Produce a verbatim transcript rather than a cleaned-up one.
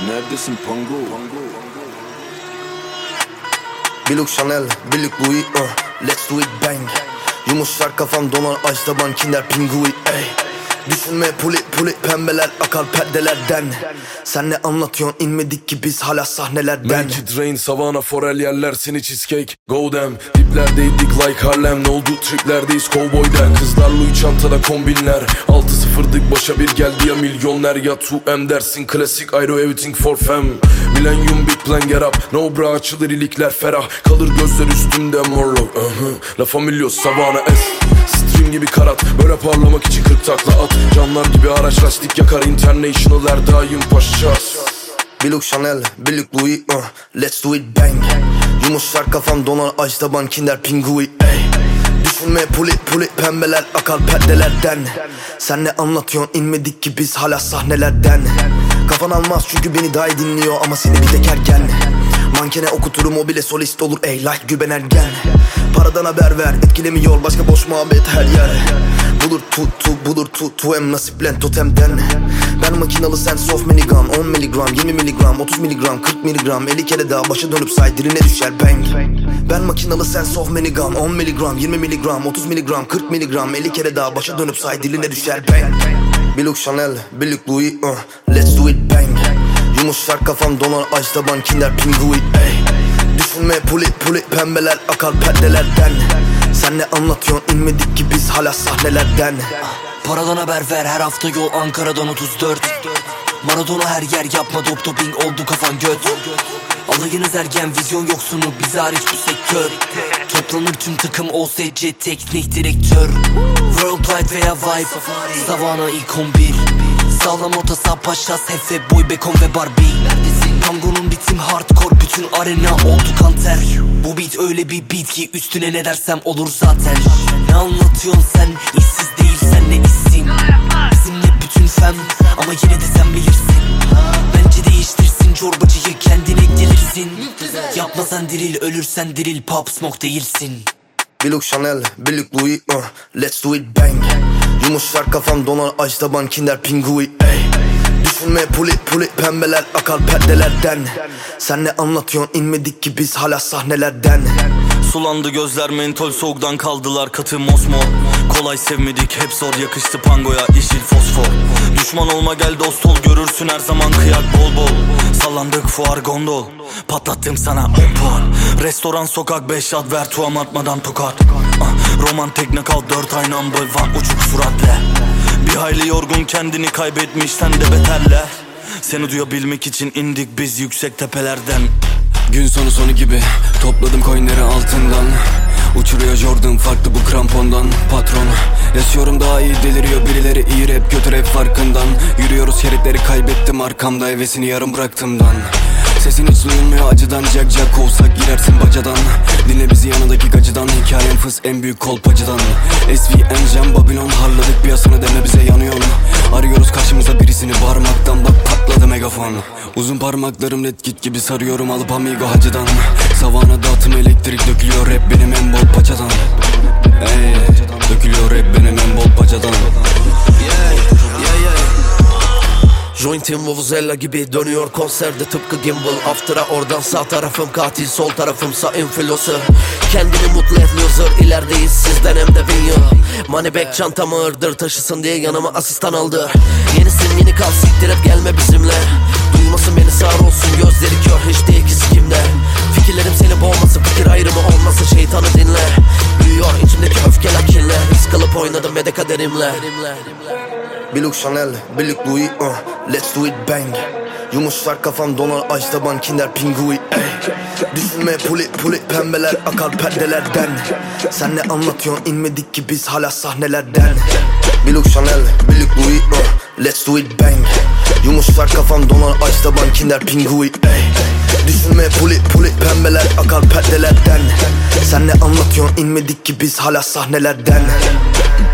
Neredesin Pango? Bir look Chanel, bir look Louis, uh, let's do it bang. Yumuşlar kafam donar aç taban Kinder Pingui, ey. Düşünme puli puli pembeler akar perdelerden. Sen ne anlatıyorsun, inmedik ki biz hala sahnelerden. Make it rain, Savannah, Forel yerler seni cheesecake. Go damn, diplerdeydik like Harlem. Ne oldu triplerdeyiz cowboy'da. Kızlar Louis çantada kombinler. Altı sıfırdık başa bir geldi ya milyoner. Ya two M dersin klasik, I do everything for fam. Millennium big plan get up. No bra açılır ilikler ferah. Kalır gözler üstümde morlock, uh-huh. La Familia Savannah S stream gibi karat. Böyle parlamak için kırk takla at. Camlar gibi araç lastik yakar. International her daim paşacağız. Bir look Chanel, bir look Louis, uh, let's do it bang. Yumuşlar kafam donar aç taban Kinder Pingui, ey. Düşünme puli puli pembeler akar perdelerden. Sen ne anlatıyorsun, inmedik ki biz hala sahnelerden. Kafan almaz çünkü beni daha iyi dinliyor ama seni bir tek ergen. Mankene okuturum o bile solist olur ey like Gülben Ergen. Paradan haber ver etkilemiyor başka boş muhabbet her yer. Bulur tut tut bulur tut tu em nasiplen totemden. Ben makinalı sen soft minigram on miligram yirmi miligram otuz miligram kırk miligram elli kere daha başa dönüp say diline düşer bang. Ben makinalı sen soft minigram on miligram yirmi miligram otuz miligram kırk miligram elli kere daha başa dönüp say diline düşer bang. Bir look Chanel, bir look Louis, uh, let's do it bang. Yumuşlar kafam donar aç taban Kinder Pingui, ey. Düşünme puli puli pembeler akar perdelerden. Sen ne anlatıyorsun, inmedik ki biz hala sahnelerden. Paradan haber ver her hafta yol Ankara'dan otuz dört. Maradona her yer yapma dop doping oldu kafan göt. Alayınız ergen vizyon yoksunu biz hariç bu sektör. Toplanır tüm takım O S C teknik direktör. Worldwide veya Vibe Savannah ilk on bir. Sağlam orta sağ paşas Hefe boy Beckham ve Barbie. Tango'nun bitim hardcore bütün arena oldu kanter. Bu beat öyle bir beat ki üstüne ne dersem olur zaten. Ne anlatıyorsun sen, işsiz değilsen ne işsin. Bizimle bütün fem ama yine de sen bilirsin. Bence değiştirsin çorbacıyı kendine gelirsin. Yapma sen diril ölürsen diril pop smoke değilsin. Bir look Chanel, bir look Louis, uh, let's do it bang. Yumuşlar kafam donar aç taban Kinder Pingui, ey. Düşünme puli puli pembeler akar perdelerden. Sen ne anlatıyorsun, inmedik ki biz hala sahnelerden. Sulandı gözler mentol soğuktan kaldılar katı mosmor. Kolay sevmedik hep zor yakıştı Pango'ya yeşil fosfor. Düşman olma gel dost ol görürsün her zaman kıyak bol bol. Sallandık fuar gondol patlattım sana on puan. Restoran sokak beş at ver tuam atmadan tokat. ah, Roman tekne kal dört ay number one uçuk suratla. Bir hayli yorgun kendini kaybetmiş sen de beterle. Seni duyabilmek için indik biz yüksek tepelerden. Gün sonu sonu gibi topladım coinleri altından. Uçuruyor Jordan farklı bu krampondan. Patron yaşıyorum daha iyi deliriyor birileri iyi rap kötü rap farkından. Yürüyoruz şeritleri kaybettim arkamda hevesini yarım bıraktımdan. Sesin hiç duyulmuyor acıdan jack jack kovsak girersin bacadan. Dinle bizi yanındaki gacıdan hikayem fıs en büyük kolpacıdan. S V N Jam Babylon harladık piyasını deme bize yanıyorsun. Arıyoruz karşımıza birisini parmaktan bak patladı megafon. Uzun parmaklarım red kit gibi sarıyorum alıp amigo hacıdan. Savana dağıtım elektrik dökülüyor rap benim en bol paçadan. Ey dökülüyor rap benim en bol paçadan. Yeah, yeah, yeah. Jointim Vuvuzela gibi dönüyor konserde tıpkı gimbal. After'a oradan sağ tarafım katil sol tarafımsa influencer. Kendini mutlu et loser ilerideyiz sizden hem de bin yıl. Moneybag çantamı ağırdır taşısın diye yanıma asistan aldı. Yenisin yeni kal siktir et gelme bizimle. Duymasın beni sağır olsun gözleri kör hiç değil ki sikimde. Fikirlerim seni boğmasın fikir ayrımı olmasın şeytanı dinle. Büyüyor içimdeki öfkeler kinle. Risk alıp oynadım ve de kaderimle. Bir look Chanel, bir look Louis, uh, let's do it bang. Yumuşlar kafam donar aç taban Kinder Pingui, ey. Düşünme puli puli pembeler akar perdelerden. Sen ne anlatıyorsun, inmedik ki biz hala sahnelerden. Bir look Chanel, bir look Louis, uh, let's do it bang. Yumuşlar kafam donar aç taban Kinder Pingui, ey. Düşünme puli puli pembeler akar perdelerden. Sen ne anlatıyorsun, inmedik ki biz hala sahnelerden.